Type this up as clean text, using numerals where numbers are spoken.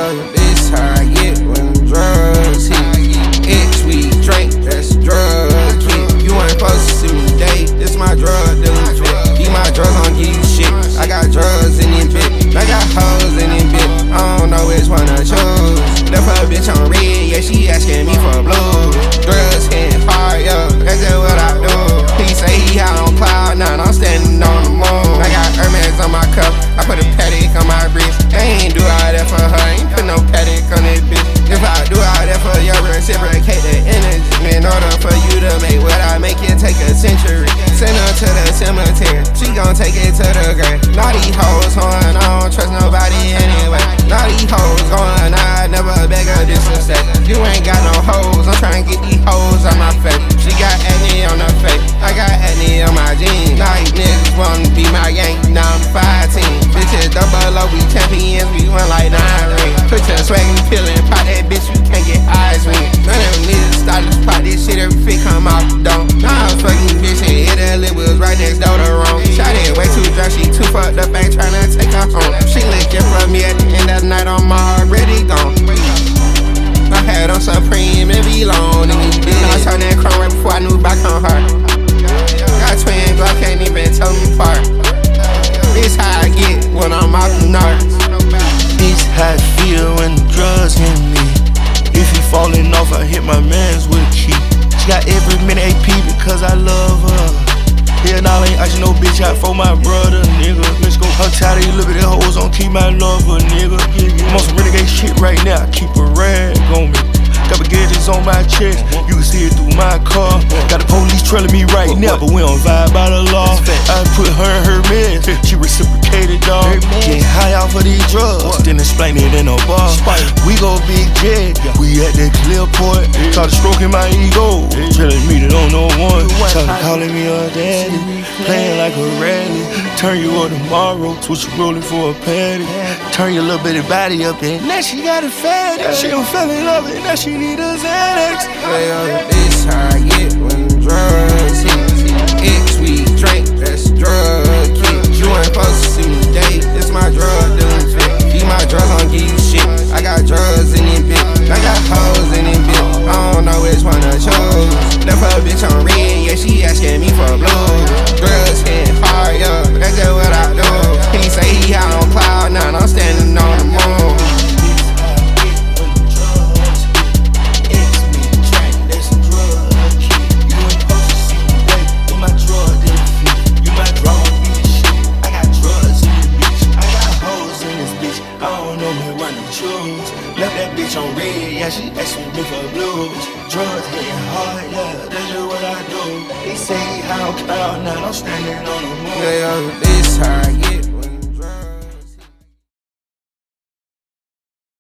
this how I get when drugs hit. X-weed drink, that's drug hit. You ain't supposed to see me date, this my drug dealing fit. Keep my drugs, I don't give you shit. I got drugs in this bit, I got hoes in this bit. I don't know which one to choose. Left her bitch on red, yeah, she asking me for blue. Drugs hitting hard, yeah, that's just what I do. He say he high on cloud nine, I'm standing on the moon. I got Hermes on my cup, I put a Patek on my wrist. I ain't do all that for her, ain't put no Patek on this bitch. If I do all that for you, reciprocate the energy. In order for you to make what I make, it take a century. Send her to the cemetery, she gon' take it to the grave. Naughty hoes on, I don't trust nobody anyway. Naughty hoes going, I never beg her disrespect. You ain't got no hoes, I'm trying to get these hoes on my face. She got acne on her face, I got acne on my jeans. Naughty niggas wanna be my gang, now I'm 5 teams. Bitches double O, we champions, we won like 9 rings. Put your swag and peelin', pop that bitch, you can't get eyes when none of them niggas start to spot this shit, every fit come out the dome. Nah, I was fucking bitch and hit her lip, was right next door to Rome. Shot it way too drunk, she too fucked up, ain't tryna take her home. She lickin' from me at the end of the night, I'm already gone. I had on Supreme and V-Long, and you did. I turned that chrome right before I knew back on her. Got twin Glock, can't even tell them apart. This how I get when I'm out the nerves. This how I feel when the drugs hit me. If he falling off, I hit my mans with a key. She got every minute AP because I love her. Hell nah, I ain't asking no bitch out for my brother, nigga. Let's go. Her tired of these little bit of hoes, don't keep my lover, nigga. I'm on some renegade shit right now, keep a rag on me. Got baguettes on my chest, you can see it through my car. Got the police trailing me right now, but we don't vibe by the law. I put her in her mess, she reciprocated, dog. Get high off of these drugs, then explain it in a bar. We go big jet, we at that clear port. Started stroking my ego, telling me that I'm no one. Started calling me a daddy, playing like a rally. Turn you up tomorrow, switch you rolling for a patty. Turn your little bitty body up and now she got a fatty. She done fell in love and now she need a Xanax. This how I get when drugs hit. X-weed drink, that's drug hit. You ain't supposed to see me date, this my drug dealing fit. Keep my drugs, I don't give you shit. I got drugs in this bit, I got hoes in this bit. I don't know which one to choose. Left her bitch on red, yeah, she asking me for blue. Drugs hitting hard, yeah, that's just what I do. He say he high on cloud nine, I'm standing on the moon. Left that bitch on red, yeah, she asking me for blues. Drugs hitting hard, yeah, that's just what I do. He say he high on cloud nine, I'm standing on the moon. This how I get.